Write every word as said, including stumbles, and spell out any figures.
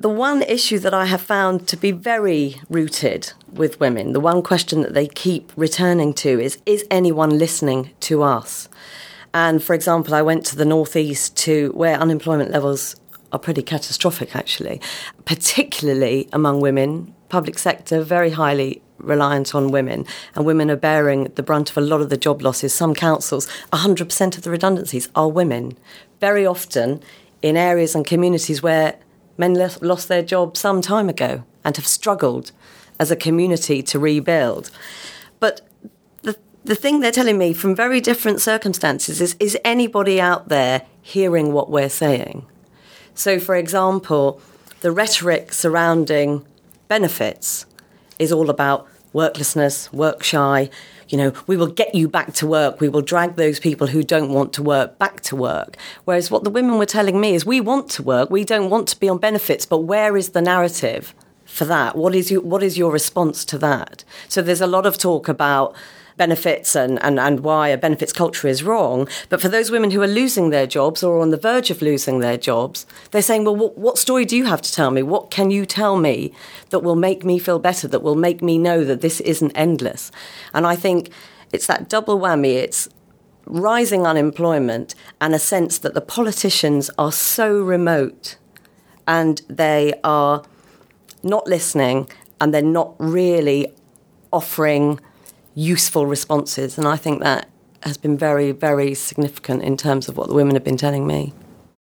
the one issue that I have found to be very rooted with women, the one question that they keep returning to is, is anyone listening to us? And for example, I went to the Northeast to where unemployment levels are pretty catastrophic, actually, particularly among women, public sector, very highly reliant on women, and women are bearing the brunt of a lot of the job losses. Some councils, one hundred percent of the redundancies are women, very often in areas and communities where men lost their job some time ago and have struggled as a community to rebuild. But the the thing they're telling me from very different circumstances is, is anybody out there hearing what we're saying? So, for example, the rhetoric surrounding benefits is all about worklessness, work shy. You know, we will get you back to work. We will drag those people who don't want to work back to work. Whereas what the women were telling me is we want to work. We don't want to be on benefits. But where is the narrative for that? What is you, what is your response to that? So there's a lot of talk about benefits and, and, and why a benefits culture is wrong. But for those women who are losing their jobs or on the verge of losing their jobs, they're saying, well, what, what story do you have to tell me? What can you tell me that will make me feel better, that will make me know that this isn't endless? And I think it's that double whammy. It's rising unemployment and a sense that the politicians are so remote and they are not listening and they're not really offering useful responses. And I think that has been very, very significant in terms of what the women have been telling me.